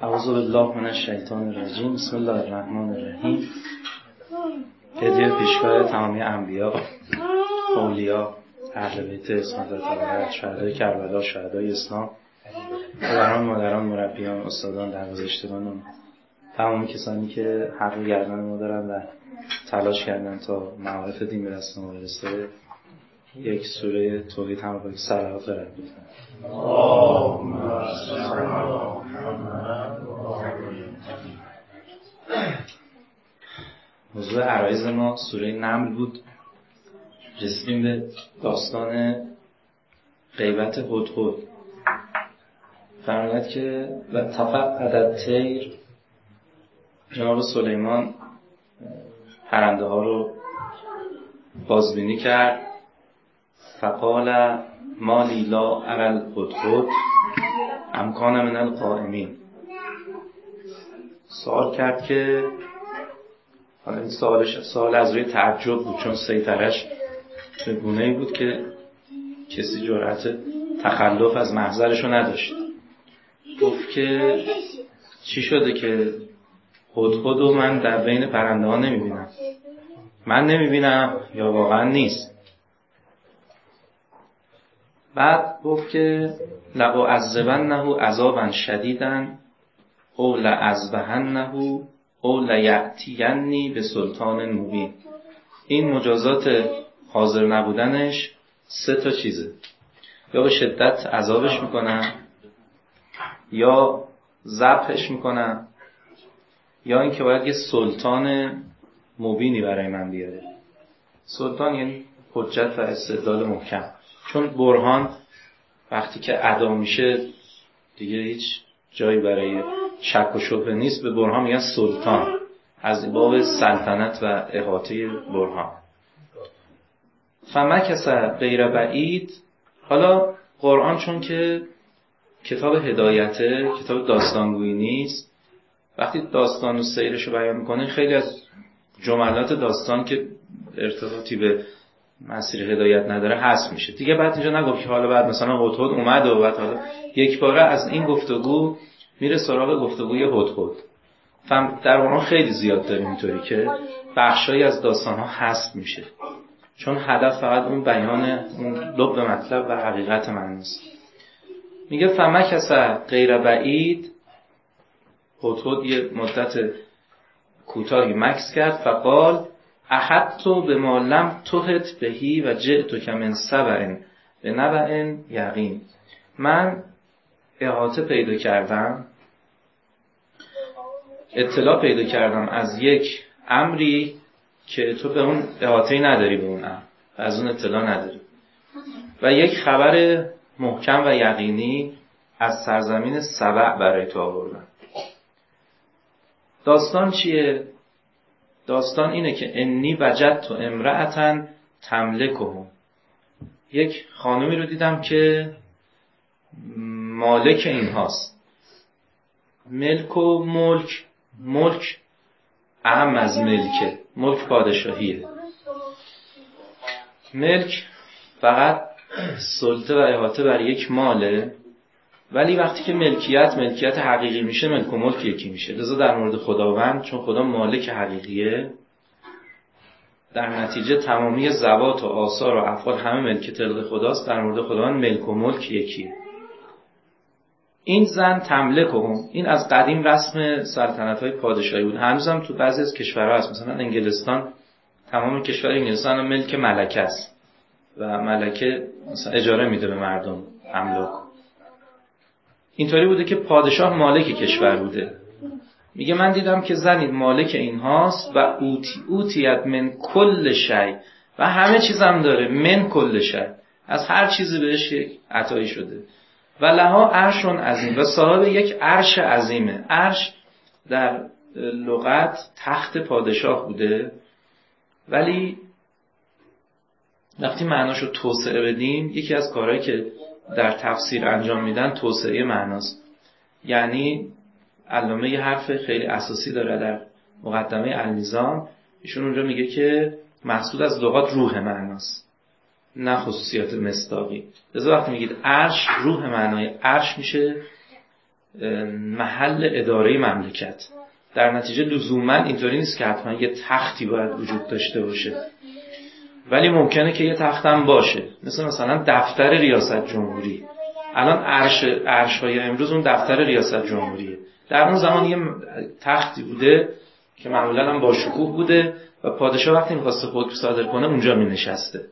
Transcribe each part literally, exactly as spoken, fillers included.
اعوذ بالله من الشیطان الرجیم. بسم الله الرحمن الرحیم. هدیه پیشگاه تمامی انبیا، اولیا، اهل بیت اسمت طاهره، شهدای کربلا، شهدای اسلام، پدران، مادران، مربیان، استادان، درگذشتگان، تمام کسانی که حق گردن ما دارن و تلاش کردن تا معارف دین به دست ما برسه. یک سوره توحید هم با صلوات دارد بکنم. موضوع عرایض ما سوره نمل بود. رسیدیم به داستان غیبت هدهد. فرمود که و تفقد الطیر، جناب سلیمان پرنده ها رو بازبینی کرد. فقال ما لی لا اری الهدهد ام کان من القائمین. سوال کرد که حالا این سوالش سوال از روی تعجب بود، چون سیطرش به گونه‌ای بود که کسی جرأت تخلف از محضرشو نداشت. گفت که چی شده که هدهدو من در بین پرنده ها نمیبینم؟ من نمیبینم یا واقعا نیست؟ بعد گفت که لأعذبنه عذابا شدیدا او لأذبحنه او لیأتینی به سلطان مبین. این مجازات حاضر نبودنش سه تا چیزه: یا به شدت عذابش میکنم، یا ذبحش میکنم، یا اینکه باید یه سلطان مبینی برای من بیاره. سلطان یعنی حجت و استدلال محکم، چون برهان وقتی که ادا میشه دیگه هیچ جایی برای شک و شبهه نیست. به برهان میگن سلطان، از باب سلطنت و احاطه برهان. فمکث غیر بعید. حالا قرآن چون که کتاب هدایته، کتاب داستانگویی نیست، وقتی داستان و سیرش رو بیان میکنه خیلی از جملات داستان که ارتباطی به مسیر هدایت نداره حذف میشه دیگه. بعد اینجا نگفت که حالا بعد مثلا هدهد اومد و بعد حالا یک باره از این گفتگو میره سراغ گفتگوی هدهد. فهم در قرآن خیلی زیاد داریم اینطوری که بخشایی از داستان ها حذف میشه، چون هدف فقط اون بیان اون لب مطلب و حقیقت معنی است. میگه فمکث غیر بعید. هدهد یه مدت کوتاهی مکث کرد. فقال احطت بما لم تحط بهی و جئتک من سبع بنبأ یقین. من احاطه پیدا کردم، اطلاع پیدا کردم از یک امری که تو به اون احاطه‌ای نداری، به اون امر از اون اطلاع نداری، و یک خبر محکم و یقینی از سرزمین سبع برای تو آوردم. داستان چیه؟ داستان اینه که انی وجدت امرأة تملکهم. یک خانمی رو دیدم که مالک اینهاست. ملک و ملک، ملک اهم از ملکه. ملک پادشاهیه. ملک فقط سلطه و احاطه بر یک ماله، ولی وقتی که ملکیت ملکیت حقیقی میشه، ملک و ملک یکی میشه. لذا در مورد خداوند، چون خدا مالک حقیقیه، در نتیجه تمامی ذوات و آثار و افعال همه ملک طلق خداست. در مورد خداوند ملک و ملک یکیه. این زن تملکهم، این از قدیم رسم سلطنت‌های پادشاهی بود. هنوزم تو بعضی از کشورها هست. مثلا انگلستان، تمام کشور انگلستان ملک ملکه است و ملکه مثلا اجاره میده به مردم املاک. اینطوری بوده که پادشاه مالک کشور بوده. میگه من دیدم که زنی مالک اینهاست و اوتی اوتیت من کل شی، و همه چیزم داره. من کل شی، از هر چیزی بهش یک عطایی شده. و لها عرش عظیم، و صاحب یک عرش عظیمه. عرش در لغت تخت پادشاه بوده، ولی وقتی معناشو توسعه بدیم، یکی از کارهایی که در تفسیر انجام میدن توسعه معناست. یعنی علامه یه حرف خیلی اساسی داره در مقدمه النظام. ایشون اونجا میگه که مقصود از لغات روح معناست، نه خصوصیات مصداقی. لذا وقتی میگید عرش، روح معنای عرش میشه محل اداره مملکت. در نتیجه لزوما اینطوری نیست که حتما یه تختی باید وجود داشته باشه، ولی ممکنه که یه تخت هم باشه، مثل مثلا دفتر ریاست جمهوری. الان عرش عرش‌های امروز اون دفتر ریاست جمهوریه. در اون زمان یه تختی بوده که معمولا هم با شکوه بوده و پادشاه وقتی می‌خواسته حکم صادر کنه اونجا می‌نشسته.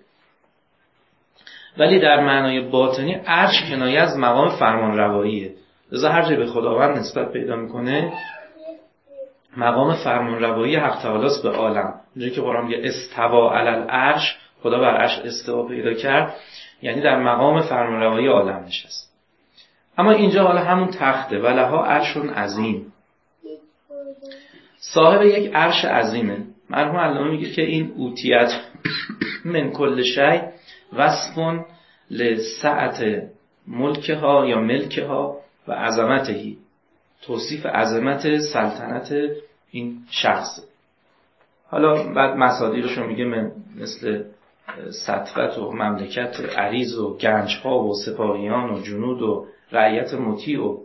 ولی در معنای باطنی عرش کنایه از مقام فرمانرواییه. لذا هر جایی به خداوند نسبت پیدا میکنه مقام فرمانروایی حق تعالی است به عالم. اونجایی که قرآن میگه استوا علی العرش، خدا بر عرش استوا پیدا کرد، یعنی در مقام فرمانروایی عالم نشست. اما اینجا حالا همون تخته، ولها عرشون عظیم، صاحب یک عرش عظیمه. مرحوم علامه میگه که این اوتیت من کل شیء وصف لسعت ملکها یا ملکها و عظمتهی، توصیف عظمت سلطنت این شخص. حالا بعد مصادیرش رو میگه من مثل سطوت و مملکت عریض و گنجها و سپاهیان و جنود و رعیت مطیع. و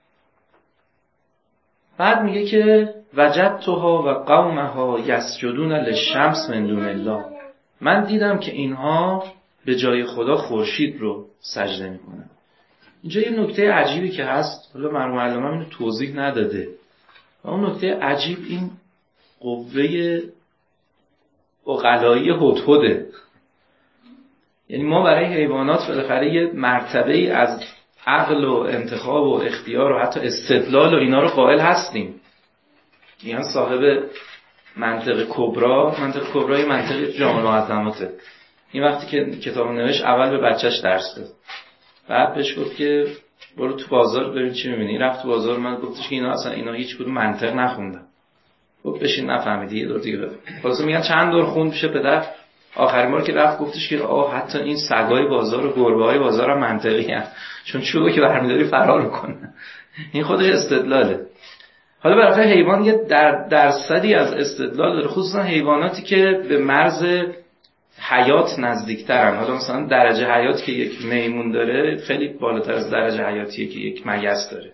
بعد میگه که وجدتها و قومها یسجدون للشمس من دون الله، من دیدم که اینها به جای خدا خورشید رو سجده میکنن. اینجا یه نکته عجیبی که هست، حالا مرحوم علامه اینو توضیح نداده، و اون نکته عجیب این قوه عقلایی هدهده. یعنی ما برای حیوانات بالاخره یه مرتبه‌ای از عقل و انتخاب و اختیار و حتی استدلال و اینا رو قائل هستیم. یعنی صاحب منطق کبرا، منطق کبرا یه منطق جامع المعظماته. این وقتی که کتاب نوشت اول به بچهش درس داد، بعد بهش گفت که برو تو بازار ببین چی می‌بینی. رفت تو بازار، من گفتش که اینا اصلا اینا هیچ کدوم منطق نخوندن. گفت بشین نفهمیدی یه دور دیگه ببین. خلاص میگن چند دور خوند پیش پدر، آخرین بار که رفت گفتش که آه حتی این سگای بازار و گربه‌های بازار هم منطقی هستن، چون چوبو که برمی‌داری فرار می‌کنه. این خودش استدلاله. حالا برای حیوان یه در درصدی از استدلال داره، خصوصا حیواناتی که به مرز حیات نزدیکترن. حالا مثلا درجه حیاتی که یک میمون داره خیلی بالاتر از درجه حیاتیه که یک مگس داره،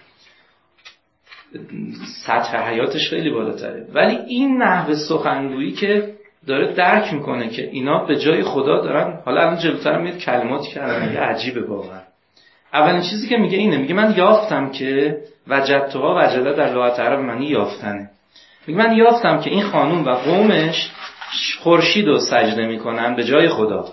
سطح حیاتش خیلی بالاتره. ولی این نحو سخنگویی که داره درک میکنه که اینا به جای خدا دارن، حالا الان جلوتر میاد کلماتی که الان میگه عجیبه واقعا. اولین چیزی که میگه اینه، میگه من یافتم که وجدتها، وجده در لغت عرب معنی یافتنه. میگه من یافتم که این خانوم و قومش خورشید رو سجده میکنن به جای خدا.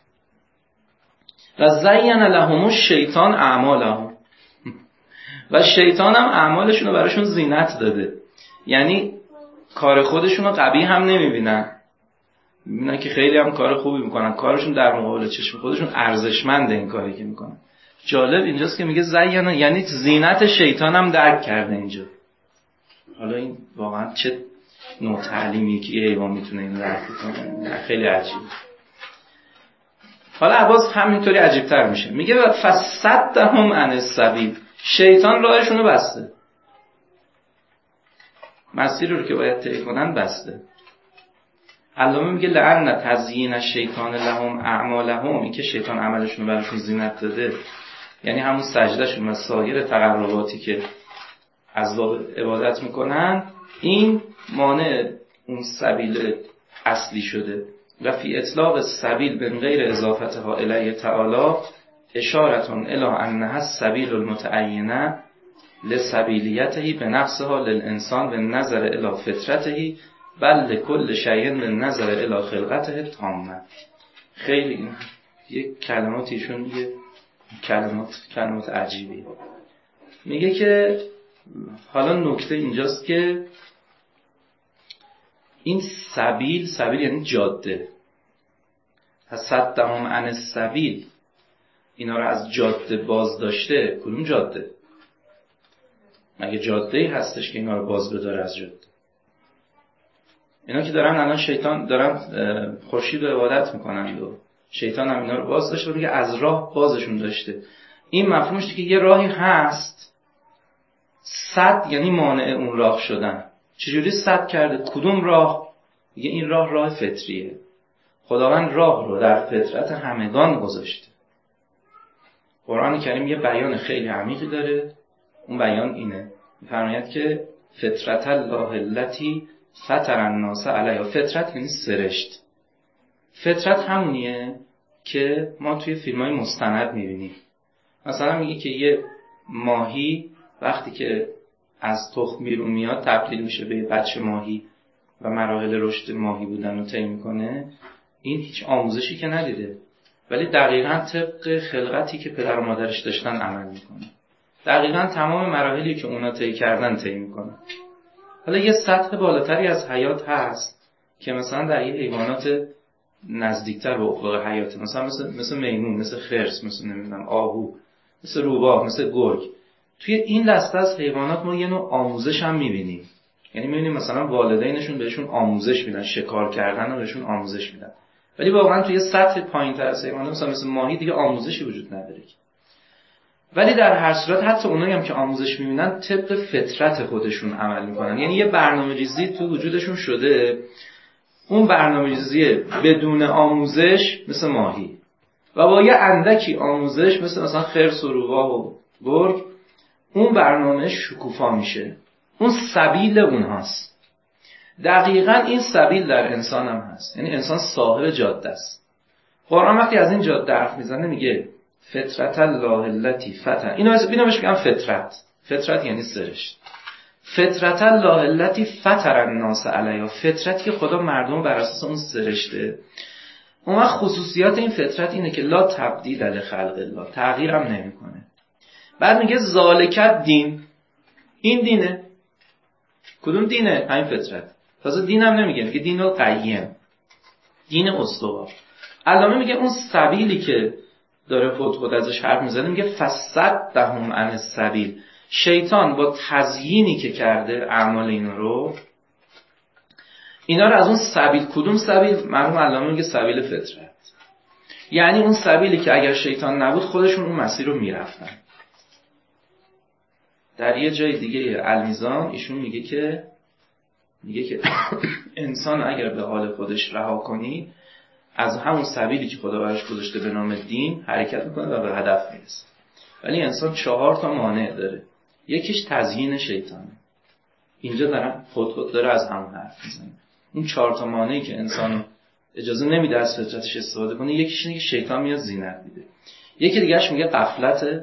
و زین لهم الشیطان اعمالهم، و شیطان هم اعمالشون رو براشون زینت داده. یعنی کار خودشون رو قبیح هم نمیبینن، میبینن که خیلی هم کار خوبی میکنن، کارشون در مقابل چشم خودشون ارزشمنده این کاری که میکنن. جالب اینجاست که میگه زین، یعنی زینت شیطان هم درک کرده اینجا. حالا این واقعا چه نوع تعلیمی که یه حیوان میتونه این درک کنه، خیلی عجیب. حالا عباس همینطوری عجیبتر میشه، میگه فصدهم عن السبیل، شیطان راهشون رو بسته، مسیر رو که باید طی کنن بسته. علامه میگه لعن تزیین الشیطان لهم اعمالهم، این که شیطان عملشون رو براشون زینت داده، یعنی همون سجدهشون و سایر تقرباتی که از باب عبادت میکنن، این مانع اون سبیل اصلی شده. و فی اطلاق السبیل من غیر اضافتها الیه تعالی اشارتون الی انها السبیل المتعینه لسبیلیته بنفسها للانسان و نظر الی فطرته بل لکل شیء به نظر الی خلقته تامه. خیلی این یک کلماتیشون یه کلمات کلمات عجیبی. میگه که حالا نکته اینجاست که این سبیل، سبیل یعنی جاده، فصدهم عن السبیل، اینا رو از جاده باز داشته. کدوم جاده؟ مگه جاده‌ای هستش که اینا رو باز بداره از جاده؟ اینا که دارن الان شیطان دارن خورشید رو عبادت میکنن و شیطان هم اینا رو باز داشته و میگه از راه بازشون داشته. این مفهومش که یه راهی هست، صد یعنی مانع اون راه شدن. چجوری صد کرده؟ کدوم راه؟ میگه این راه راه فطریه. خداوند راه رو در فطرت همگان گذاشته. قرآن کریم یه بیان خیلی عمیقی داره، اون بیان اینه، می‌فرماید که فطرت الله التی فطر الناس علیها. فطرت یعنی سرشت. فطرت همونیه که ما توی فیلم‌های مستند می‌بینیم. مثلا میگه که یه ماهی وقتی که از تخم بیرون میاد تبدیل میشه به بچه ماهی و مراحل رشد ماهی بودن رو طی میکنه. این هیچ آموزشی که ندیده، ولی دقیقاً طبق خلقتی که پدر و مادرش داشتن عمل میکنه. دقیقاً تمام مراحلی که اونا طی کردن طی میکنه. حالا یه سطح بالاتری از حیات هست که مثلا در یه حیوانات نزدیکتر به افق حیات، مثلا مثل مثل میمون، مثل خرس، مثل نمیدونم آهو، مثل روباه، مثل گرگ. توی این دسته از حیوانات ما یه نوع آموزش هم می‌بینیم. یعنی می‌بینیم مثلا والدینشون بهشون آموزش میدن، شکار کردن رو بهشون آموزش میدن. ولی واقعا توی سطح پایین‌تر از حیوانات مثلا مثل ماهی دیگه آموزشی وجود نداره. ولی در هر صورت حتی اونایی هم که آموزش می‌بینن طبق فطرت خودشون عمل می‌کنن. یعنی یه برنامه‌ریزی تو وجودشون شده. اون برنامه‌ریزی بدون آموزش مثل ماهی و با یه اندکی آموزش مثل مثلا خرس و روباه و گرگ، اون برنامه شکوفا میشه. اون سبیل اونهاست. دقیقاً این سبیل در انسان هم هست. یعنی انسان صاحب جاده است. قرآن وقتی از این جاده حرف میزنه میگه فطرت الله التی فطر. اینو اینو بهش میگم فطرت. فطرت یعنی سرشت. فطرت الله التی فطر الناس علیها. فطرتی که خدا مردم بر اساس اون سرشته. اون وقت خصوصیات این فطرت اینه که لا تبدیل لخلق الله، تغییر هم نمیکنه. بعد میگه ذالک دین، این دینه. کدوم دینه؟ همین فطرت. تازه دین هم نمیگه، میگه دین القیم، دین استوار. علامه میگه اون سبیلی که داره خود خود ازش حرف میزنه، میگه فصدهم عن السبیل. شیطان با تزیینی که کرده اعمال اینا رو، اینا رو از اون سبیل، کدوم سبیل؟ مرحوم علامه میگه سبیل فطرت. یعنی اون سبیلی که اگر شیطان نبود خودشون اون مسیر رو میرفتن. در یه جای دیگه المیزان ایشون میگه که میگه که انسان اگر به حال خودش رها کنی، از همون سبیلی که خدا براش گذاشته به نام دین حرکت میکنه و به هدف میرسه. ولی انسان چهار تا مانع داره. یکیش تزیین شیطانه. اینجا دارم خود خود داره از همون حرف میزنه. اون چهار تا مانعی که انسانو اجازه نمیده از فطرتش استفاده کنه، یکیش اینه که شیطان میاد زینت میده. یکی دیگه‌اش میگه غفلت.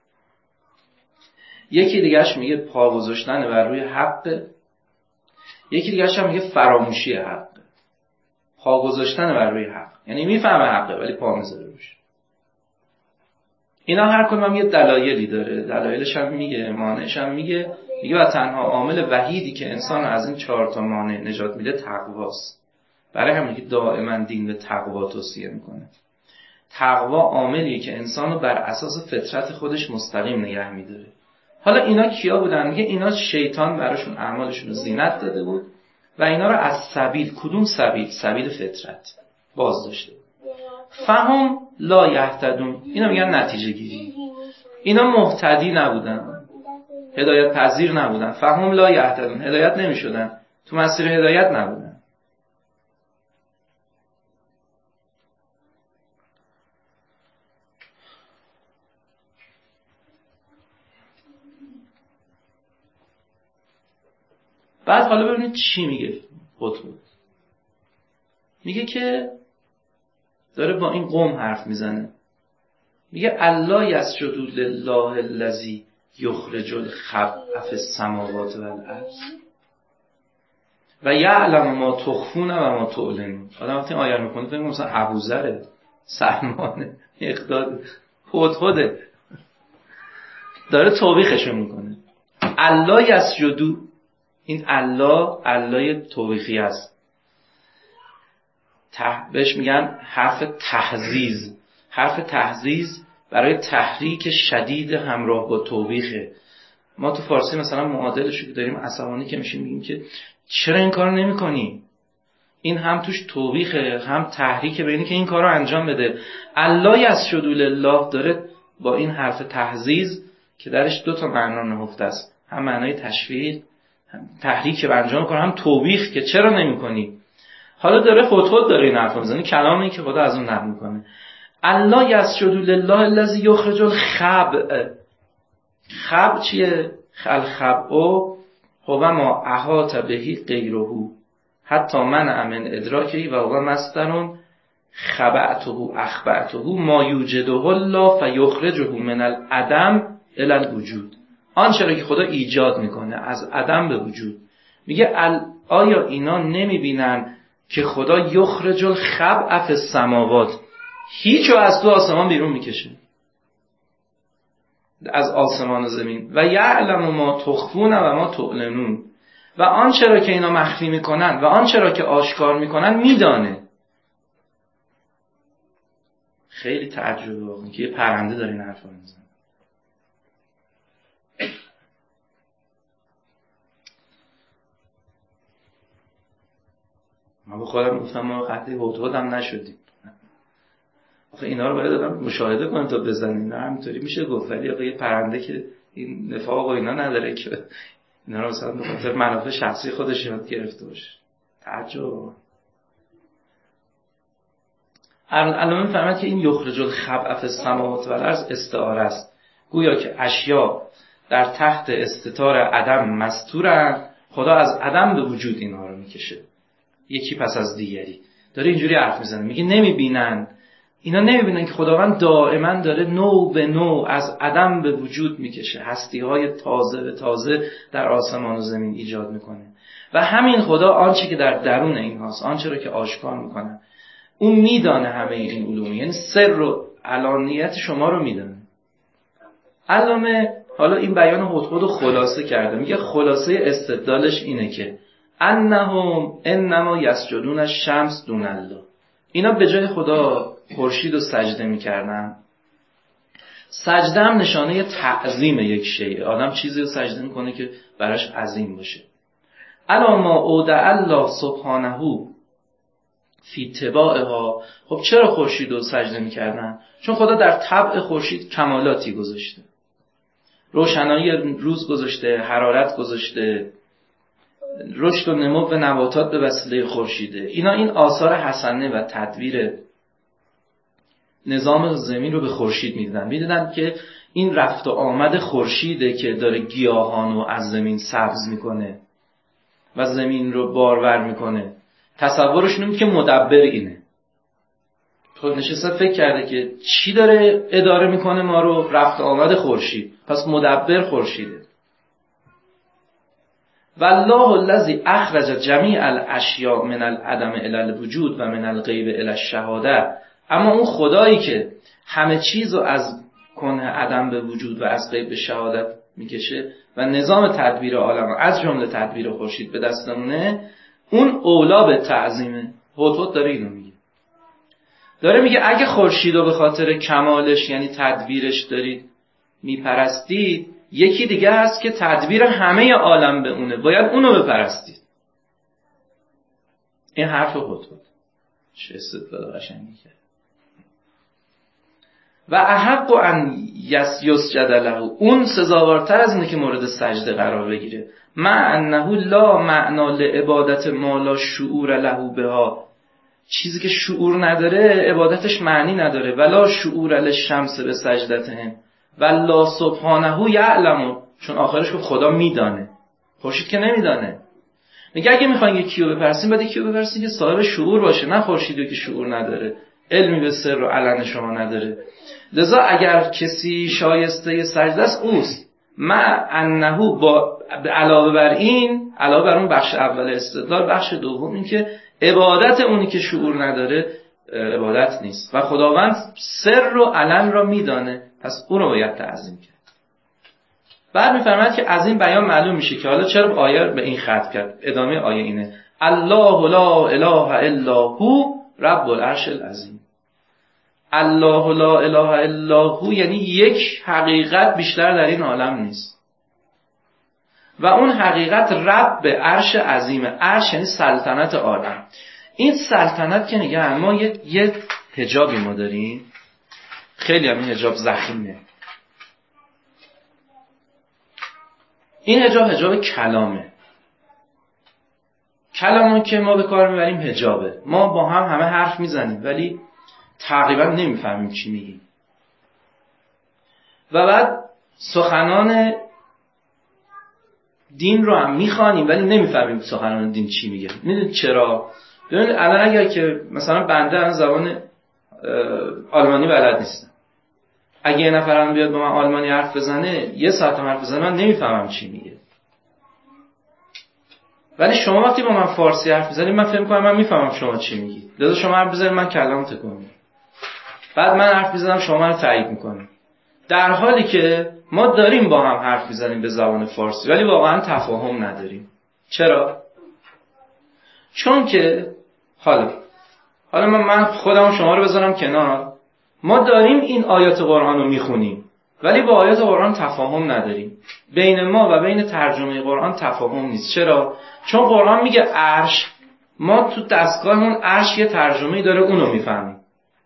یکی دیگه‌اش میگه پا گذاشتن بر روی حق. یکی دیگه‌اش هم میگه فراموشی حق. پا گذاشتن بر روی حق یعنی میفهمه حقه ولی پا میذاره روش. اینا هر کدوم هم یه دلایلی داره. دلایلش هم میگه، مانعش هم میگه. میگه و تنها عامل وحیدی که انسان از این چهار تا مانع نجات میده تقواست. برای همین که دائما دین به تقوا توصیه میکنه. تقوا عاملیه که انسانو بر اساس فطرت خودش مستقیم نگه میداره. حالا اینا کیا بودن؟ میگه اینا شیطان براشون اعمالشون رو زینت داده بود و اینا رو از سبیل، کدوم سبیل؟ سبیل فطرت باز داشته. فهم لا یهتدون، اینا میگن نتیجه گیری. اینا مهتدی نبودن، هدایت پذیر نبودن. فهم لا یهتدون، هدایت نمیشدن، تو مسیر هدایت نبودن. بعد حالا ببینید چی میگه خودمون. میگه که داره با این قوم حرف میزنه. میگه الله یسجدوا لله الذی یخرج الخبء فی السماوات والارض و یعلم ما تخفون و ما تعلنون. آدم وقتی آیه رو میخونه فکر مثلا ابوذر، سلمان، اقداد، هدهده داره توبیخشون میکنه. الله یسجدوا، این الله الله توبیخی است. ته... بهش میگن حرف تحزیز. حرف تحزیز برای تحریک شدید همراه با توبیخه. ما تو فارسی مثلا معادلش رو داریم، عصبانی که میشیم میگیم که چرا این کارو نمی‌کنی؟ این هم توش توبیخه هم تحریک به اینی که این کارو انجام بده. الله یسجدوا لله داره با این حرف تحزیز که درش دو تا معنا نهفته است، هم معنای تشویق، تحریک به انجام کار، هم توبیخ که چرا نمی‌کنی. حالا داره خود خود داره این حرف میزنه، کلامی که خدا از اون نقل میکنه. الله یسجدوا لله الذی یخرج الخبء. خب چیه؟ الخبء هو ما احاط بهی غیره حتی من امن ادراکی و هو مصدر خبأته اخبأته ما یوجده الله فیخرجه من العدم الی الوجود. آنچه را که خدا ایجاد میکنه از عدم به وجود. میگه آیا اینا نمیبینن که خدا یخرج الخبء فی السماوات، هیچو از تو آسمان بیرون میکشه، از آسمان و زمین، و یعلم ما تخفون و ما تعلنون، و آنچه را که اینا مخفی میکنن و آنچه را که آشکار میکنن میدانه. خیلی تعجب واقعا که یه پرنده داره این حرفا میزنه. من به خودم گفتم ما خطی هدهد هم نشدیم. آخه اینا رو باید آدم مشاهده کنه تا بزنیم. نه همینطوری میشه گفت، ولی آخه یه پرنده که این نفاق و اینا نداره که اینا رو مثلا به خاطر منافع شخصی خودش یاد گرفته باشه. تعجب. الان میفهمد که این یخرج الخبء فی السماوات و الارض استعاره است، گویا که اشیا در تحت استتار عدم مستورن، خدا از عدم به وجود اینها رو میکشه یکی پس از دیگری. داره اینجوری حرف میزنه، میگه نمیبینن، اینا نمیبینن که خداوند دائما داره نو به نو از عدم به وجود میکشه، هستی های تازه به تازه در آسمان و زمین ایجاد میکنه. و همین خدا آنچه که در درون این هاست، آنچه رو که آشکار میکنه، اون میدانه همه این علوم، یعنی سر و علانیت شما رو میدانه. علامه حالا این بیان هدهد رو خلاصه کرده، میگه خلاصه استدلالش اینه که انهم انما یسجدون الشمس دون الله، اینا به جای خدا خورشید رو سجده میکردن. سجده هم نشانه تعظیم یک شیء، آدم چیزی رو سجده میکنه که براش عظیم باشه. الا ما اودع الله سبحانه فی طباعها. خب چرا خورشید رو سجده میکردن؟ چون خدا در طبع خورشید کمالاتی گذاشته، روشنایی روز گذاشته، حرارت گذاشته، رشد و نمو و نباتات به وسیله خورشیده. اینا این آثار حسنه و تدویر نظام زمین رو به خورشید میدیدن. میدیدن که این رفت و آمد خورشیده که داره گیاهان رو از زمین سبز میکنه و زمین رو بارور میکنه. تصورشون این که مدبر اینه، خود نشسته فکر کرده که چی داره اداره میکنه ما رو؟ رفت و آمد خورشید، پس مدبر خورشیده. والله الذی اخرج جمیع الاشیاء من العدم الی الوجود و من الغیب الی الشهاده. اما اون خدایی که همه چیز رو از کنه عدم به وجود و از غیب به شهادت میکشه و نظام تدبیر عالم از جمله تدبیر خورشید به دستمونه، اون اولا به تعظیمه. هدهد داره اینو میگه، داره میگه اگه خورشید رو به خاطر کمالش یعنی تدبیرش دارید میپرستید، یکی دیگه هست که تدبیر همه عالم به اونه، باید اونو بپرستید. این حرف هدهد چه استدلال قشنگی کرد. و احق ان یسجد له، اون سزاوارتر از اینه که مورد سجده قرار بگیره. مع انه لا معنا لعبادت ما لا شعور له بها، چیزی که شعور نداره عبادتش معنی نداره. ولا شعور للشمس به سجدتهم والله سبحانه یعلم، چون آخرش گفت خدا میدانه، خورشید که نمیدانه. میگه اگه میخواین یکی رو بپرسین، باید یکی رو بپرسین که صاحب شعور باشه، نه خورشیدی که شعور نداره، علمی به سر و علن شما نداره. لذا اگر کسی شایسته سجده است اوست. مع انه با علاوه بر این، علاوه بر اون بخش اول استدلال، بخش دوم این که عبادت اونی که شعور نداره عبادت نیست و خداوند سر و علن را میدانه، پس اون رو باید تعظیم کرد. بعد میفرماید که از این بیان معلوم میشه که حالا چرا آیه به این ختم کرد. ادامه آیه اینه الله لا اله الا هو رب العرش العظیم. الله لا اله الا هو یعنی یک حقیقت بیشتر در این عالم نیست و اون حقیقت رب عرش عظیمه. عرش یعنی سلطنت عالم. این سلطنت که نگه ما یه, یه حجابی ما داریم، خیلی هم این حجاب ضخیمه. این حجاب حجاب کلامه. کلامو که ما به کار میبریم حجابه. ما با هم همه حرف میزنیم ولی تقریبا نمیفهمیم چی میگیم. و بعد سخنان دین رو هم میخوانیم ولی نمیفهمیم سخنان دین چی میگه. میدونید چرا؟ ببینید الان اگر که مثلا بنده از زبان آلمانی بلد نیستم، اگه یه نفرم بیاد با من آلمانی حرف بزنه، یه ساعت حرف بزنه، من نمیفهمم چی میگه. ولی شما وقتی با من فارسی حرف بزنید من فهم کنم من میفهمم شما چی میگی. لذا شما حرف بزنید من کلام تکون میدم. بعد من حرف بزنم شما منو تایید میکنید. در حالی که ما داریم با هم حرف میزنیم به زبان فارسی ولی واقعا تفاهم نداریم. چرا؟ چون که حالا حالا من من خودم شما رو بذارم کنار، ما داریم این آیات قرآن رو میخونیم ولی با آیات قرآن تفاهم نداریم. بین ما و بین ترجمه قرآن تفاهم نیست. چرا؟ چون قرآن میگه عرش، ما تو دستگاهمون عرش یه ترجمه‌ای داره، اونو میفهمیم.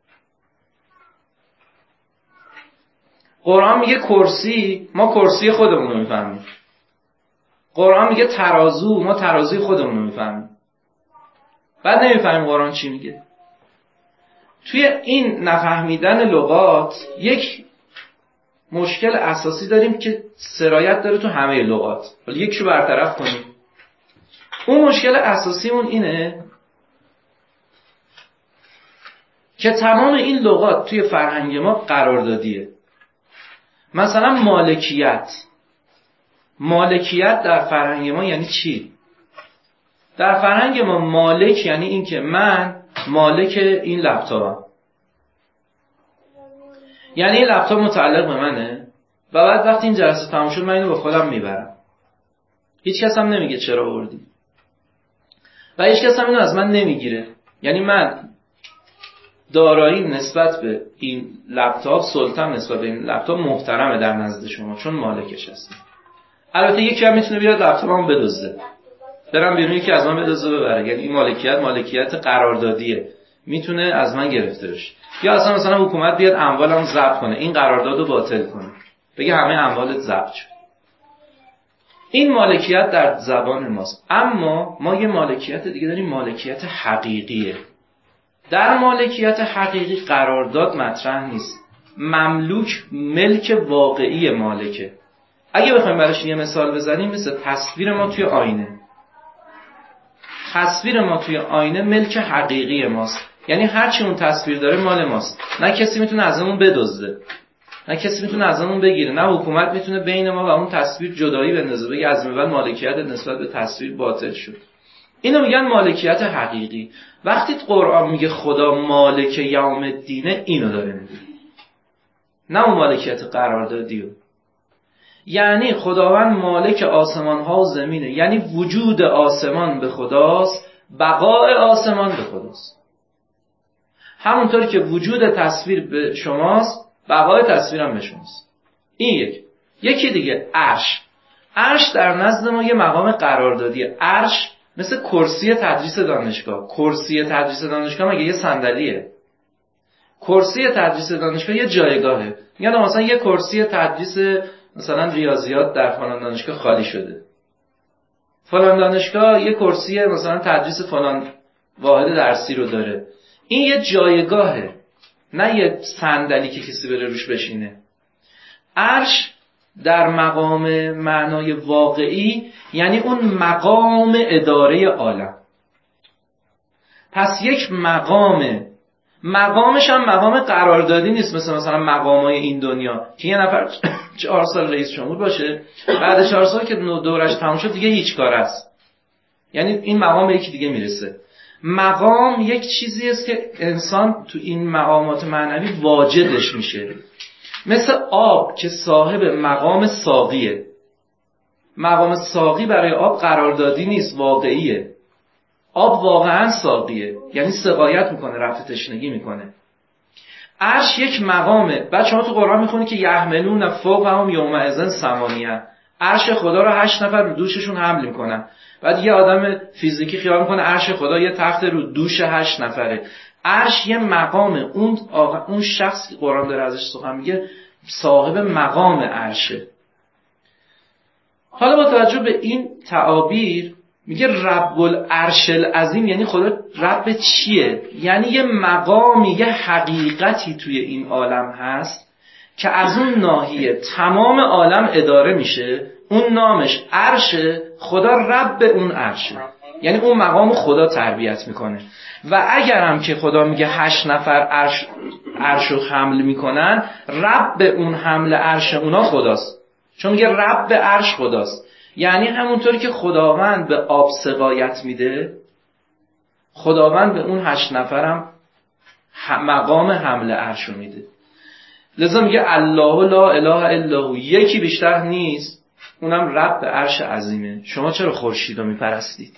قرآن میگه کرسی، ما کرسی خودمون رو میفهمیم. قرآن میگه ترازو، ما ترازوی خودمون رو میفهمیم. بعد نمیفهمیم قرآن چی میگه. توی این نفهمیدن لغات یک مشکل اساسی داریم که سرایت داره تو همه لغات. ولی یکیشو برطرف کنیم. اون مشکل اساسیمون اینه که تمام این لغات توی فرهنگ ما قراردادیه. مثلا مالکیت، مالکیت در فرهنگ ما یعنی چی؟ در فرهنگ ما مالک یعنی این که من مالک این لپتاپم، یعنی این لپتاپ متعلق به منه و بعد وقتی این جلسه تموم شد من اینو با خودم میبرم، هیچ کس هم نمیگه چرا آوردی و هیچ کس هم اینو از من نمیگیره. یعنی من دارایی نسبت به این لپتاپ، سلطم نسبت به این لپتاپ محترمه در نزد شما چون مالکش هستم. البته یکی هم میتونه بیاد لپتاپمو بدزده، برم بیرون یکی از من بدزده ببره، یعنی این مالکیت مالکیت قراردادیه، میتونه از من گرفته بشه. یا اصلا مثلا حکومت بیاد اموالمو ضبط کنه، این قراردادو باطل کنه، بگه همه اموالت ضبط شد. این مالکیت در زبان ماست. اما ما یه مالکیت دیگه داریم، مالکیت حقیقیه. در مالکیت حقیقی قرارداد مطرح نیست. مملوک ملک واقعی مالکه. اگه بخوایم براش یه مثال بزنیم، مثل تصویر ما توی آینه. تصویر ما توی آینه ملک حقیقی ماست. یعنی هر چی اون تصویر داره مال ماست. نه کسی میتونه ازمون بدزده، نه کسی میتونه ازمون بگیره، نه حکومت میتونه بین ما و اون تصویر جدایی بندازه بگه از این بعد مالکیت نسبت به تصویر باطل شد. اینو میگن مالکیت حقیقی. وقتی قرآن میگه خدا مالک یوم الدینه، اینو داره میگه، نه اون مالکیت قراردادیو. یعنی خداوند مالک آسمان ها و زمینه، یعنی وجود آسمان به خداست، بقای آسمان به خداست. همونطوری که وجود تصویر به شماست، بقای تصویرم به شماست. این یک. یکی دیگه عرش. عرش در نزد ما یه مقام قراردادیه. عرش مثل کرسی تدریس دانشگاه. کرسی تدریس دانشگاه مگه یه صندلیه؟ کرسی تدریس دانشگاه یه جایگاهه. میگن مثلا یه کرسی تدریس مثلا ریاضیات در فلان دانشگاه خالی شده. فلان دانشگاه یه کرسی مثلا تدریس فلان واحد درسی رو داره. این یه جایگاهه، نه یه صندلی که کسی بره روش بشینه. عرش در مقام معنای واقعی یعنی اون مقام اداره عالم. پس یک مقامه. مقامش هم مقام قراردادی نیست مثل مثلا مقامای این دنیا که یه نفر چهار سال رئیس جمهور باشه، بعد چهار سال که دورش تموم شد دیگه هیچ کار است. یعنی این مقام به یکی دیگه میرسه. مقام یک چیزی است که انسان تو این مقامات معنوی واجدش میشه. مثل آب که صاحب مقام ساقیه. مقام ساقی برای آب قراردادی نیست، واقعیه. آب واقعا ساقیه، یعنی سقایت میکنه، رفع تشنگی میکنه. عرش یک مقامه. بعد شما تو قرآن میخونی که یحملون فوقهم یومئذ ثمانیه. عرش خدا رو هشت نفر رو دوششون حمل میکنن. بعد یه آدم فیزیکی خیال میکنه عرش خدا یه تخت رو دوش هشت نفره. عرش یه مقامه. اون آقا اون شخص که قرآن داره ازش سخن میگه صاحب مقام عرشه. حالا با توجه به این تعابیر میگه رب العرش العظیم، یعنی خدا رب چیه؟ یعنی یه مقامی، یه حقیقتی توی این عالم هست که از اون ناحیه تمام عالم اداره میشه، اون نامش عرشه، خدا رب اون عرشه، یعنی اون مقام خدا تربیت میکنه. و اگرم که خدا میگه هشت نفر عرش عرشو حمل میکنن، رب اون حمل عرش اونا خداست، چون میگه رب عرش خداست. یعنی همونطوری که خداوند به آب سقایت میده، خداوند به اون هشت نفرم مقام حمل عرشو میده. لذا میگه الله لا اله الا هو، یکی بیشتر نیست، اونم رب عرش عظیمه. شما چرا خورشید رو میپرستید؟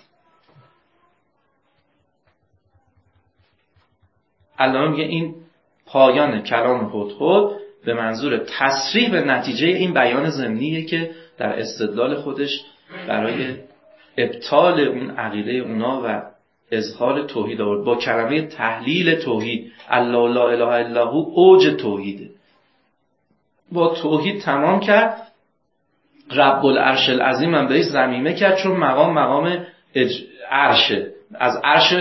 الله میگه این پایان کلام هدهد به منظور تصریح به نتیجه این بیان ضمنیه که در استدلال خودش برای ابطال اون عقیده اونا و اظهار توحید آورد با کلمه تحلیل توحید. الله لا اله الا هو اوج توحیده. با توحید تمام کرد، رب العرش العظیم هم بهش ضمیمه کرد، چون مقام مقام اج... عرشه. از عرش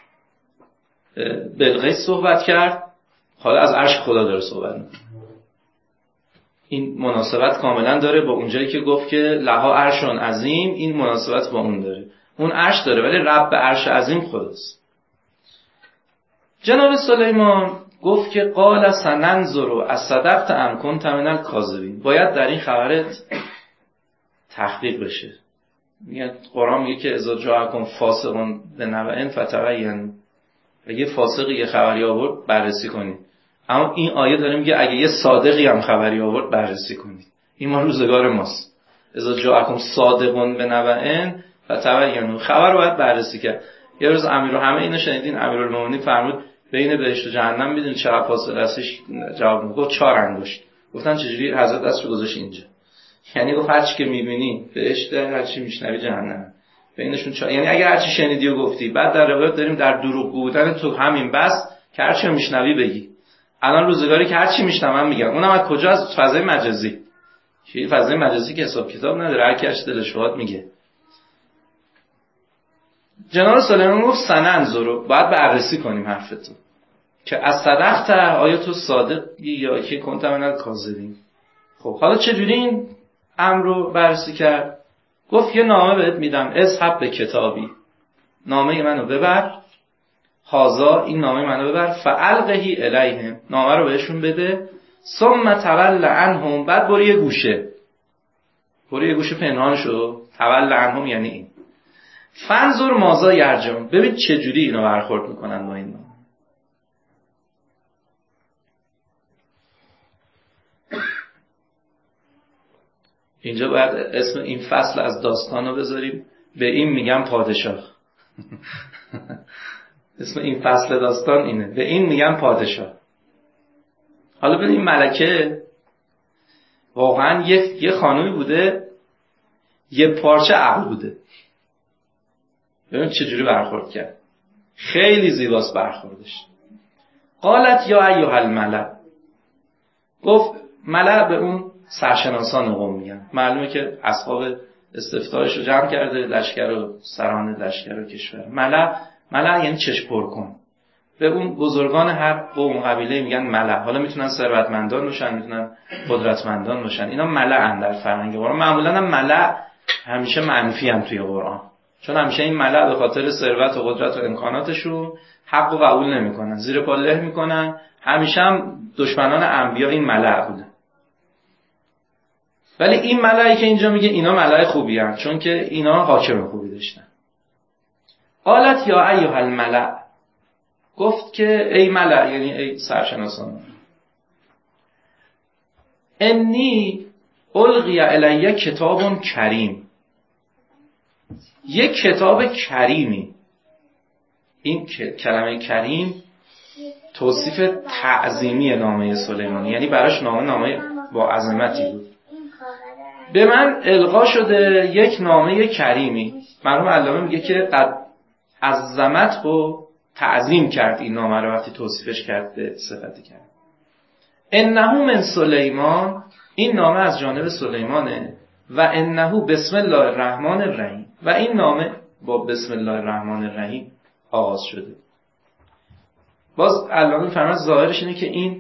بلقیس صحبت کرد، حالا از عرش خدا داره صحبت میکنه. این مناسبت کاملا داره با اونجایی که گفت که لها عرشون عظیم، این مناسبت با اون داره. اون عرش داره ولی رب عرش عظیم خداست. جناب سلیمان گفت که قال سننظر اصدقت ام کنت من الکاذبین. باید در این خبرت تحقیق بشه. میگه قرآن میگه که اذا جاءکم فاسق بنبأ فتبینوا، اگه فاسقی یه خبری آورد بررسی کنید. اما این آیه داره میگه اگه یه صادقی هم خبری آورد بررسی کنید. این ما روزگار ماست. اذا جاءکم صادق بنبأ فتبینوا، خبر رو باید بررسی کرد. یه روز امیر همه اینو شنیدین، امیرالمومنین فرمود بین بهشت و جهنم میدونید چقدر فاصله هستش؟ جواب میگه چهار انگشت. گفتن چجوری؟ حضرت دستش رو گذاشت اینجا. یعنی گفت هر چی که میبینی بهشت، هر چی میشنوی جهنم. بینشون چهار، یعنی اگر هر چی شنیدی و گفتی، بعد در روایت داریم در دروغ بودن تو همین بس که هر چی میشنوی بگی. الان روزگاری که هر چی میشنوم میگم، اونم از کجا؟ از فضای مجازی. چی فضای مجازی که حساب کتاب نداره، هر کی اش دلش بخواد میگه. جناب سلیمان گفت سننظر، باید بررسی کنیم حرفتو که از صدقت، آیا تو صادقی یا که کنت من الکاذبین. خب حالا چجوری این امر رو بررسی کرد؟ گفت یه نامه بهت میدم، اذهب به کتابی، نامه منو ببر، هازا این نامه منو ببر، فالقهی الیهم، نامه رو بهشون بده، ثم تول عنهم، بعد برو یه گوشه، برو یه گوشه پنهان شو، تول عنهم یعنی این، فانظر ماذا یرجعون، ببین چه جوری اینا برخورد میکنن با این نامه. اینجا باید اسم این فصل از داستان رو بذاریم، به این میگم پادشاه. اسم این فصل داستان اینه، به این میگم پادشاه. حالا ببین این ملکه واقعا یه یه خانومی بوده، یه پارچه عقل بوده. ببین چجوری برخورد کرد، خیلی زیباست برخوردش. قالت یا ایها الملأ، گفت ملأ به اون سرشناسان قوم میگن. معلومه که اصحاب استفتاحش رو جمع کرده، لشکر و سران لشکر و کشور. ملأ ملأ یعنی چشم پر کن. به اون بزرگان هر قوم قبیله میگن ملأ. حالا میتونن ثروتمندان باشن، میتونن قدرتمندان باشن، اینا ملأن در فرهنگ قرآن. معمولا هم ملأ همیشه منفی هم توی قرآن، چون همیشه این ملأ به خاطر ثروت و قدرت و امکاناتشون حق و قبول نمیکنن، زیر پا له میکنن. همیشه هم دشمنان انبیا این ملأ بودن. ولی این ملأی که اینجا میگه اینا ملأ خوبی هستند، چون که اینا حاکم خوبی داشتن. قالت یا ایها الملأ، گفت که ای ملأ، یعنی ای سرشناسان، انی القی الی کتاب کریم، یک کتاب کریمی. این کلمه کریم توصیف تعظیمی نامه سلیمان، یعنی براش نامه نامه با عظمتی بود. به من القا شده یک نامه کریمی. مرحوم علامه میگه که قد عظمت و تعظیم کرد این نامه رو وقتی توصیفش کرد، به صفتی کرد. انه من سلیمان، این نامه از جانب سلیمانه، و انه بسم الله الرحمن الرحیم، و این نامه با بسم الله الرحمن الرحیم آغاز شده. باز علامه فرمان ظاهرش اینه که این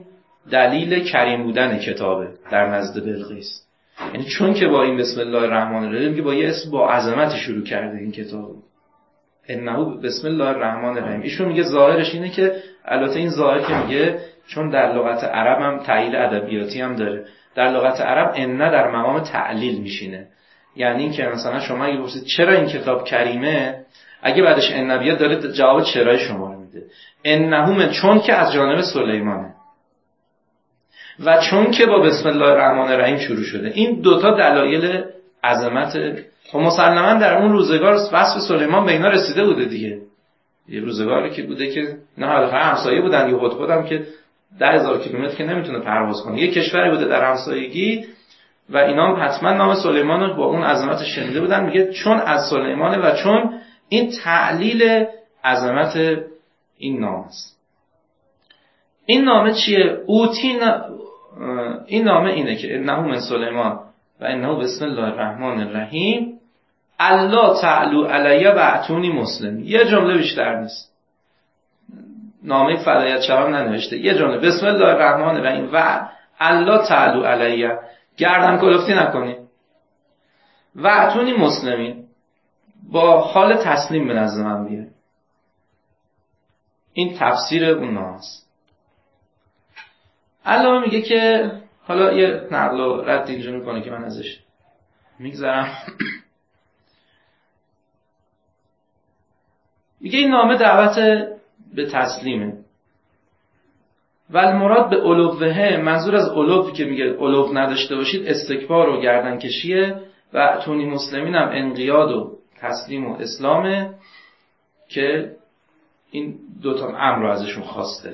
دلیل کریم بودن کتابه در نزد بلقیس. یعنی چون که با این بسم الله الرحمن الرحیم که با یه اسم با عظمت شروع کرده این کتاب، انه بسم الله الرحمن الرحیم. ایشون میگه ظاهرش اینه که البته این ظاهر که میگه چون در لغت عرب هم تعلیل ادبیاتی هم داره، در لغت عرب ان در مقام تعلیل میشینه. یعنی این که مثلا شما اگه بپرسید چرا این کتاب کریمه، اگه بعدش ان بیاد داره جواب چرای شما رو میده. انه چون که از جانب سلیمانه و چون که با بسم الله الرحمن الرحیم شروع شده. این دوتا دلایل عظمت. خب مسلماً در اون روزگار وصف سلیمان به اینا رسیده بوده دیگه. یه روزگاری که بوده که نه حالا همسایه بودن، یه هدهد هم که ده هزار کیلومتر که نمیتونه پرواز کنه، یه کشوری بوده در همسایگی و اینا هم حتما نام سلیمان رو با اون عظمت شنیده بودن. میگه چون از سلیمانه و چون این تعلیل عظمت این نام است. این نامه چیه؟ اوتین این نامه اینه که انه من سلیمان و انه بسم الله الرحمن الرحیم الله تعلو علی و اتونی مسلم. یه جمله بیشتر نیست. نامه فدایت شهان ننوشته، یه جمله بسم الله الرحمن الرحیم و الله تعلو علی، گردن کلفتی نکنید، و اتونی مسلمین، با حال تسلیم به نزد من بیاید. این تفسیر اون نامه است. علامه میگه که حالا یه نقل و رد اینجا میکنه که من ازش میگذرم. میگه این نامه دعوت به تسلیمه و المراد به علوه، منظور از علوی که میگه علو نداشته باشید استکبار و گردن کشیه، و تونی مسلمین هم انقیاد و تسلیم و اسلامه که این دوتا امر رو ازشون خواسته.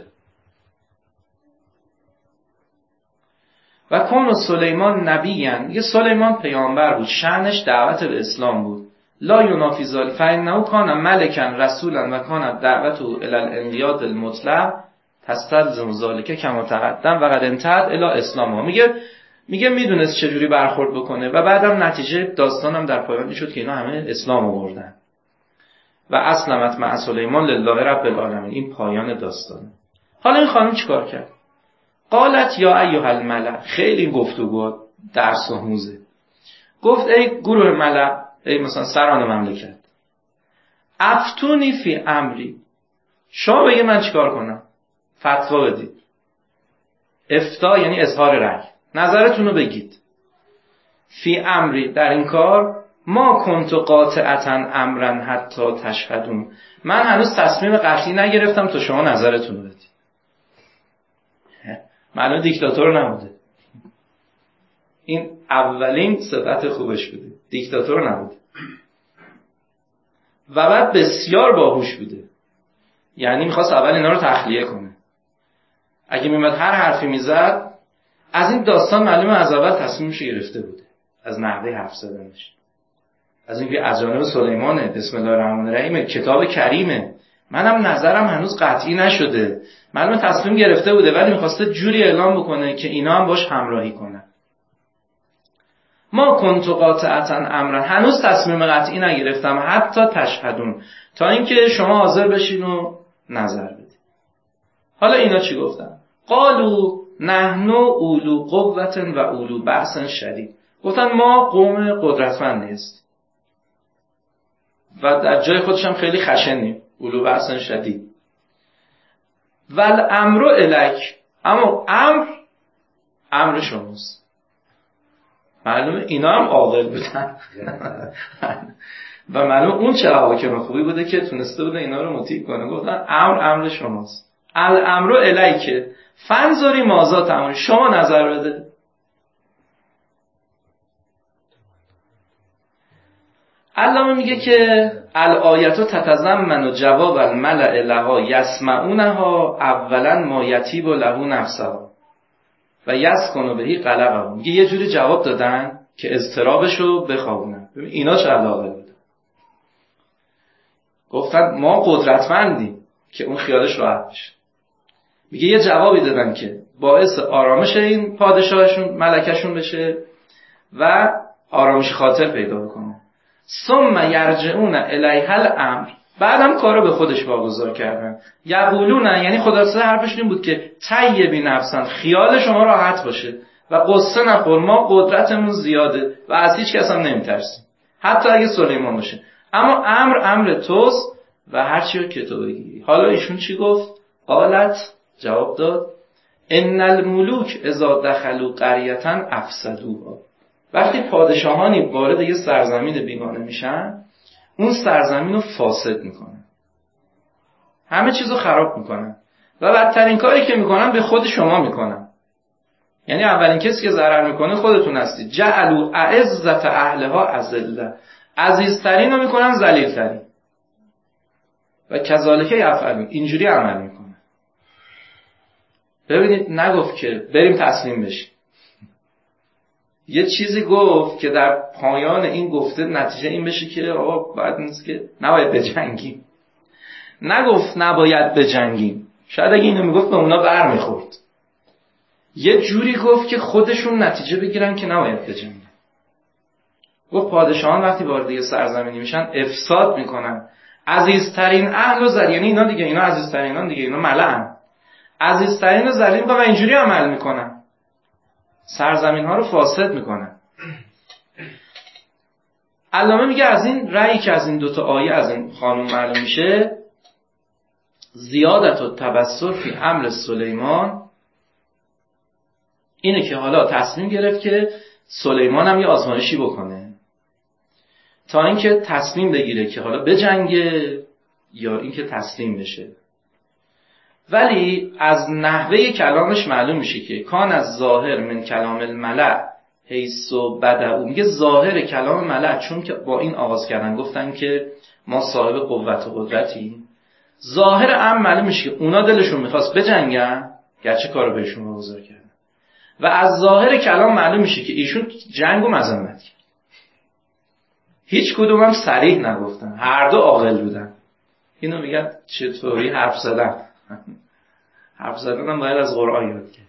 و کون سلیمان نبیین، یه سلیمان پیامبر بود، شأنش دعوت به اسلام بود. لا ینافی ذلک فانه کان ملکا رسولا و کان دعوته الی الانقیاد المطلق تستلزم ذلک کما تقدم و قد انتهت الی اسلام. میگه میگه میدونست چجوری برخورد بکنه و بعدم نتیجه داستانم در پایان شد که اینا همه اسلام آوردن. و اسلمت مع سلیمان لله رب العالمین. این پایان داستانه. حالا این خانم چیکار کرد؟ قالت یا ایها الملأ، خیلی گفتگو درس و موزه. گفت ای گروه ملأ، ای مثلا سران مملکت، افتونی فی امری، شما بگید من چیکار کنم، فتوا بدید. افتا یعنی اظهار رأی، نظرتون رو بگید. فی امری، در این کار، ما کنت قاطعتا امرا حتی تشهدون، من هنوز تصمیم قطعی نگرفتم تا شما نظرتون رو بدید. معلومه دیکتاتور نبوده. این اولین صفت خوبش بوده، دیکتاتور نبوده. و بعد بسیار باهوش بوده، یعنی میخواست اول اینا رو تخلیه کنه. اگه میمد هر حرفی میزد، از این داستان معلومه از اول تصمیمش گرفته بوده، از نحوه حرف زدنش، از اینکه از جانب سلیمانه، بسم الله الرحمن الرحیم، کتاب کریمه، منم نظرم هنوز قطعی نشده، معلومه تصمیم گرفته بوده ولی میخواسته جوری اعلام بکنه که اینا هم باش همراهی کنن. ما کنت قاطعتا امرا، هنوز تصمیم قطعی نگرفتم، حتی تشهدون، تا اینکه شما حاضر بشین و نظر بدید. حالا اینا چی گفتن؟ قالو نحن اولو قوة و اولو بأس شدید. گفتن ما قوم قدرتمندی هستیم و در جای خودش هم خیلی خشنیم، اولو بأس شدید. ول امر الیک، اما امر امر شماست. معلومه اینا هم عاقل بودن و معلومه اون چه حاکم خوبی بوده که تونسته بوده اینا رو مطیع کنه. گفتن امر امر شماست. الامر الیک فانظری ماذا تأمرون، شما نظر بده. علامه میگه که الآیت تتضمن جواب الملأ لها یسمعونها اولا ما یطیب له نفسها و یسکن بهی قلقها. میگه یه جوری جواب دادن که اضطرابشو بخوابونن. ببین اینا چه علاقه بودن. گفتن ما قدرتمندیم که اون خیالش راحت بشه. میگه یه جوابی دادن که باعث آرامش این پادشاهشون، ملکشون بشه و آرامش خاطر پیدا بکنه. ثم یرجعون الیها الامر، بعدم کارو به خودش واگذار کردن. یقولون، یعنی خلاصه حرفشون این بود که طیبی نفسن، خیال شما راحت باشه و قصه نخور، ما قدرتمون زیاده و از هیچ کس هم نمیترسیم، حتی اگه سلیمان باشه، اما امر امر توست و هر چی که تو بگی. حالا ایشون چی گفت؟ قالت، جواب داد، ان الملوک اذا دخلوا قریة افسدوها. وقتی پادشاهانی وارد یه سرزمین بیگانه میشن، اون سرزمین رو فاسد میکنن، همه چیز رو خراب میکنن و بدترین کاری که میکنن به خود شما میکنن. یعنی اولین کسی که ضرر میکنه خودتون هستید. جعلوا اعزة اهلها اذلة، عزیزترین رو میکنن ذلیلترین. و کذالک یفعلون، اینجوری عمل میکنن. ببینید نگفت که بریم تسلیم بشیم، یه چیزی گفت که در پایان این گفته نتیجه این بشه که آقا باید نیست که نباید بجنگیم. نگفت نباید بجنگیم، شاید اگه اینو میگفت به اونا بر میخورد. یه جوری گفت که خودشون نتیجه بگیرن که نباید بجنگیم. گفت پادشاهان وقتی وارد یه سرزمینی میشن افساد میکنن، عزیزترین اهل و ذلیل، یعنی اینا دیگه، اینا عزیزترینان دیگه، اینا ملعن، عزیزترین و ذلیل میکنن و اینجوری عمل میکنن، سرزمین ها رو فاسد میکنن. علامه میگه از این رأیی که از این دوتا آیه از این خانم معلوم میشه، زیادت و تبصر فی امر سلیمان، اینه که حالا تصمیم گرفت که سلیمان هم یه آزمایشی بکنه تا اینکه تصمیم بگیره که حالا بجنگه یا اینکه تسلیم بشه. ولی از نحوه کلامش معلوم میشه که کان از ظاهر من کلام الملأ حیث و بدعوا، میگه ظاهر کلام ملأ، چون که با این آغاز کردن گفتن که ما صاحب قوت و قدرتیم، ظاهر امر معلوم میشه که اونا دلشون میخواست بجنگن گرچه کارو بهشون واگذار کردن، و از ظاهر کلام معلوم میشه که ایشون جنگو مذمت کرد. هیچ کدوم هم صریح نگفتن، هر دو عاقل بودن. اینو میگن چطوری حرف زدن. حرف زدن هم باید از قرآن یاد کرد.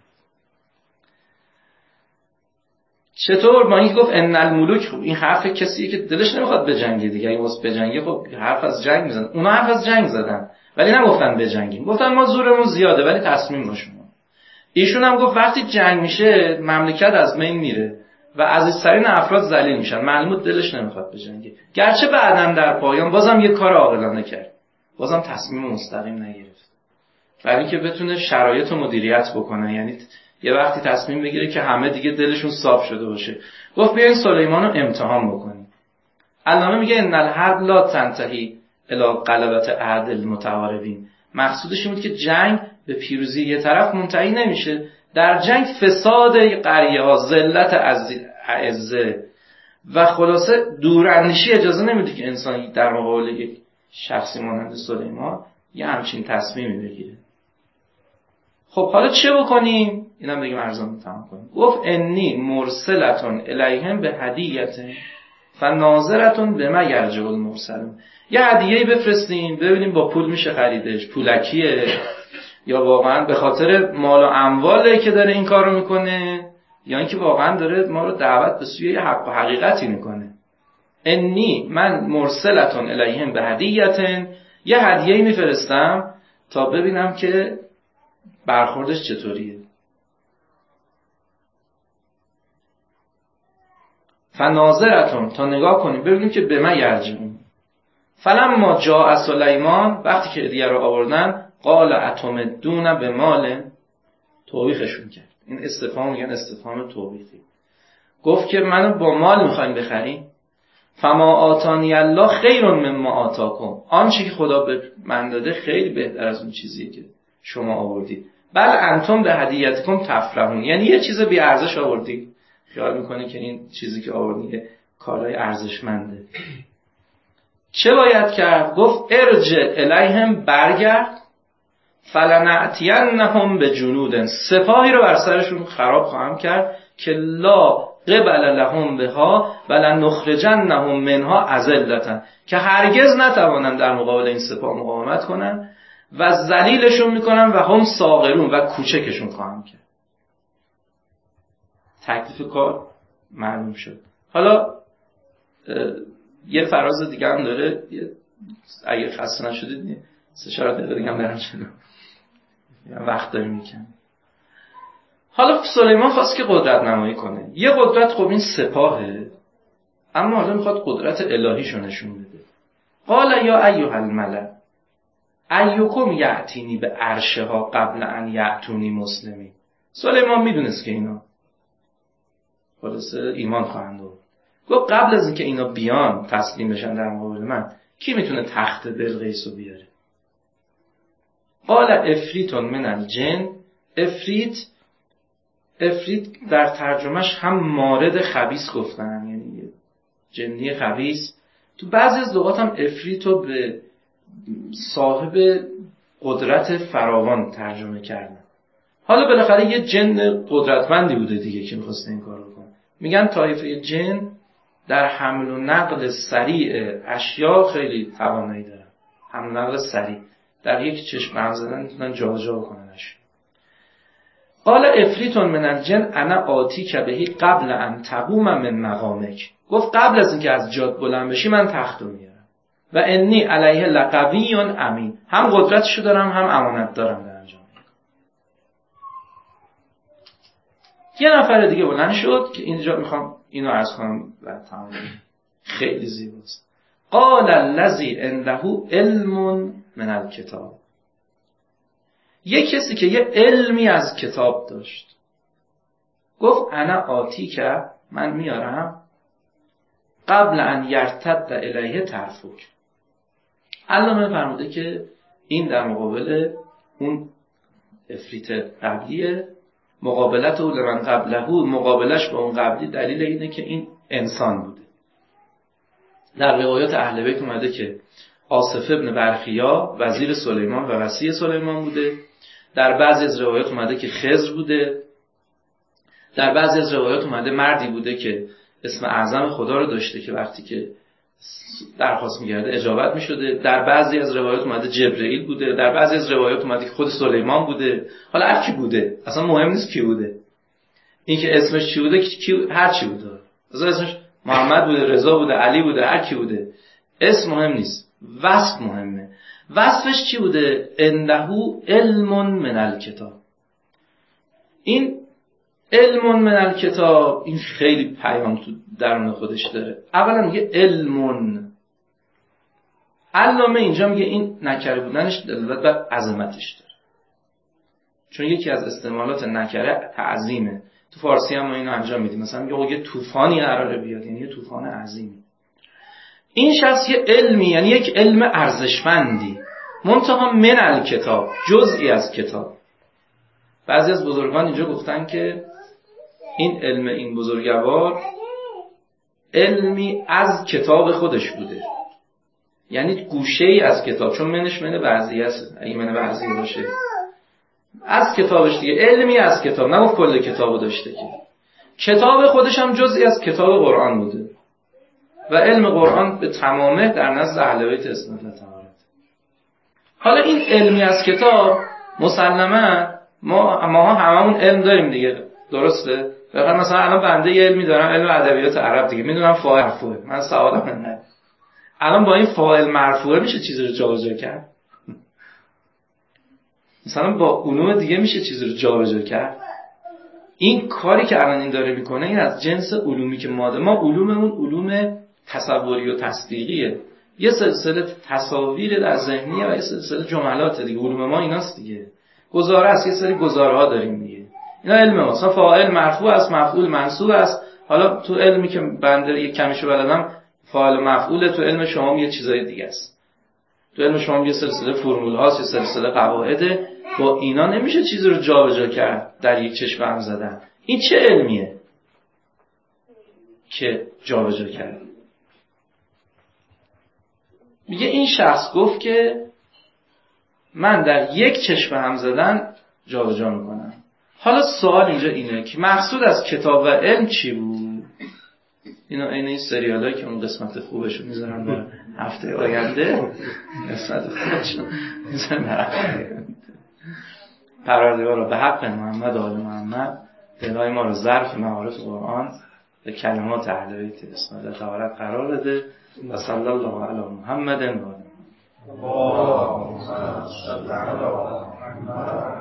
چطور؟ با اینکه گفت ان الملوک، خب این حرف کسیه که دلش نمیخواد بجنگه دیگه، اگه واسه بجنگه خب حرف از جنگ میزنن. اونا حرف از جنگ زدن ولی نگفتن بجنگیم، گفتن ما زورمون زیاده ولی تصمیم با شما. ایشون هم گفت وقتی جنگ میشه مملکت از بین میره و عزیزترین افراد ذلیل میشن، معلومه دلش نمیخواد بجنگه، گرچه بعداً در پایان بازم یه کار عاقلانه کرد، بازم تصمیم مستقیم نگرفت برای اینکه بتونه شرایط رو مدیریت بکنه. یعنی یه وقتی تصمیم بگیره که همه دیگه دلشون صاف شده باشه، گفت بیاین سلیمان رو امتحان بکنیم. علامه میگه ان الحرب لا تنتهی الی غلبت احد المتعارضین، مقصودش این بود که جنگ به پیروزی یه طرف منتهی نمیشه، در جنگ فساد قریه ها، ذلت اعزه و خلاصه دوراندیشی اجازه نمیده که انسانی در مقابل یک شخصی مانند سلیمان یه همچین تصمیمی بگیره. خب حالا چه بکنیم؟ اینم بگیم ارزان تمام کنیم. گفت انی مرسلتون الیهم به هدیت فناظرتون به ما یرجع المرسلون، یه هدیه‌ای بفرستیم ببینیم با پول میشه خریدش، پولکیه یا واقعا به خاطر مال و امواله که داره این کارو میکنه، یا اینکه واقعا داره ما رو دعوت به سوی حق و حقیقتی میکنه. انی من مرسلتون الیهم به هدیتن، یه هدیه‌ای میفرستم تا ببینم که برخوردش چطوریه. فناظرتون، تا نگاه کنیم ببینیم که به من یرجعون. فلما جاء سلیمان، وقتی که هدیه رو آوردن، قال اتمدون به مال، توبیخشون کرد. این استفهام میگن استفهام توبیخی. گفت که منو با مال میخواین بخرین؟ فما آتانی الله خیر مما آتاکم، آنچه که خدا به من داده خیلی بهتر از اون چیزیه که شما آوردید. بل انتم به هدیتکم تفرحون، یعنی یه چیز بی ارزش آوردید، خیال میکنه که این چیزی که آوردید کالای ارزشمنده. چه باید کرد؟ گفت ارجع الیهم، برگرد، فلنأتینهم بجنود، سپاهی رو بر سرشون خراب خواهم کرد که لا قبل لهم بها ولنخرجنهم منها اذلة، که هرگز نتوانند در مقابل این سپاه مقاومت کنن و ذلیلشون میکنن و هم صاغرون، و کوچکشون خواهم کرد. تکلیف کار معلوم شد. حالا یه فراز دیگه هم داره، یه اگه خسته نشدید سه چهار دقیقه دیگه هم برم جلو، وقت داریم میکنم. حالا سلیمان خواست که قدرت نمایی کنه. یه قدرت خب این سپاهه، اما حالا میخواد قدرت الهیشو نشون بده. قال یا ایها الملأ ایکم یأتینی به عرشها قبل ان یأتونی مسلمین. سلیمان میدونست که اینا خلاصه ایمان خواهند آورد. گفت قبل از اینکه اینا بیان تسلیم بشن در مقابل من، کی میتونه تخت بلقیس رو بیاره؟ قال افریت من الجن. افریت افریت در ترجمهش هم مارد خبیث گفتن، یعنی جنی خبیث. تو بعضی از لغات هم افریت رو به صاحب قدرت فراوان ترجمه کردن. حالا بالاخره یه جن قدرتمندی بوده دیگه که می‌خواسته این کارو کنه. میگن طایفه جن در حمل و نقل سریع اشیا خیلی توانایی دارن. حمل و نقل سریع، در یک چشم هم زدن میتونن جابجا کنن اشیا. قال افریت من الجن انا آتیک بهی قبل ان تقوم من مقامک. گفت قبل از اینکه از جات بلند بشی من تخت رو میارم. و انی علیه لقوی امین. هم قدرتشو دارم هم امانت دارم در انجام. یه نفر دیگه بلند شد که اینجا میخوام اینو عرض کنم و تمام. خیلی زیباست. قال الذی عنده علم من الکتاب. یه کسی که یه علمی از کتاب داشت گفت انا آتی که من میارم قبل ان یرتد الیه طرفک. علامه فرموده که این در مقابل اون افریت قبلیه، مقابلت او لمن قبله، مقابلش با اون قبلی دلیل اینه که این انسان بوده. در روایات اهل بیت اومده که آصف ابن برخیا وزیر سلیمان و وصی سلیمان بوده. در بعضی از روایات اومده که خضر بوده. در بعضی از روایات اومده مردی بوده که اسم اعظم خدا رو داشته که وقتی که درخواست می‌کرده اجابت می‌شده. در بعضی از روایات اومده جبرئیل بوده. در بعضی از روایات اومده که خود سلیمان بوده. حالا هر کی بوده اصلا مهم نیست کی بوده، این که اسمش چی بوده کی هر چی بوده، اصلا اسمش محمد بوده، رضا بوده، علی بوده، هر کی بوده، اسم مهم نیست، وصف مهمه. وصفش چی بوده؟ انه علم من الکتاب. این علم من الکتاب این خیلی پیام تو درون خودش داره. اولا میگه علمون، علامه اینجا میگه این نکره بودنش دلالت بر عظمتش داره، چون یکی از استعمالات نکره تعظیمه. تو فارسی هم ما اینو انجام میدیم، مثلا میگه یه طوفانی قراره بیاد، یعنی یه طوفان عظیمی. این شخص یه علمی، یعنی یک علم ارزشمندی، منتها من الکتاب، جزئی از کتاب. بعضی از بزرگان اینجا گفتن که این علم این بزرگوار علمی از کتاب خودش بوده، یعنی گوشه‌ای از کتاب، چون منش من بعضی است، اگه من بعضی باشه از کتابش دیگه، علمی از کتاب، نه کل کتابو داشته که کتاب خودش هم جزئی از کتاب قرآن بوده و علم قرآن به تمامه در نزد اهل بیت اسمت طهارت. حالا این علمی از کتاب مسلماً ما ما هممون علم داریم دیگه، درسته؟ بخاطر مثلا الان بنده یه علمی دارم، علم ادبیات عرب دیگه، میدونم فاعل مرفوعه، من سوادم نه. الان با این فاعل مرفوعه میشه چیزی رو جابجا کرد؟ مثلا با علوم دیگه میشه چیزی رو جابجا کرد؟ این کاری که الان این داره میکنه این از جنس علومی که ما ما علوممون علوم تصوری و تصدیقیه، یه سلسله تصاویر در ذهنیه و یه سلسله جملات دیگه. علوم ما ایناست دیگه، گزاره است، یه سری گزاره‌ها داریم دیگه. اینا علم ما، مثلا فاعل مرفوع است، مفعول منصوب است. حالا تو علمی که بنده یک کمیشو بلدم فاعل مفعول، تو علم شما یه چیزای دیگه است. تو علم شما یه سلسله فرمول هاست، یه سلسله قواعده. با اینا نمیشه چیزی رو جابجا کرد، در یک چشم هم زدن. این چه علمیه که جابجا کرد؟ میگه این شخص گفت که من در یک چشم هم زدن جابجا میکنم. حالا سوال اینجا اینه که مقصود از کتاب و علم چی بود؟ اینا این این سریالایی که اون قسمت خوبشو میذارن برای هفته آینده، قسمت خوبشو میذارن برای هفته آینده. پروردگار به حق محمد و آل محمد دلای ما رو ظرف معارف قرآن به کلمات اهل بیت اسمت طهارت قرار بده. و صلی الله علی محمد و آله. اللهم صل على محمد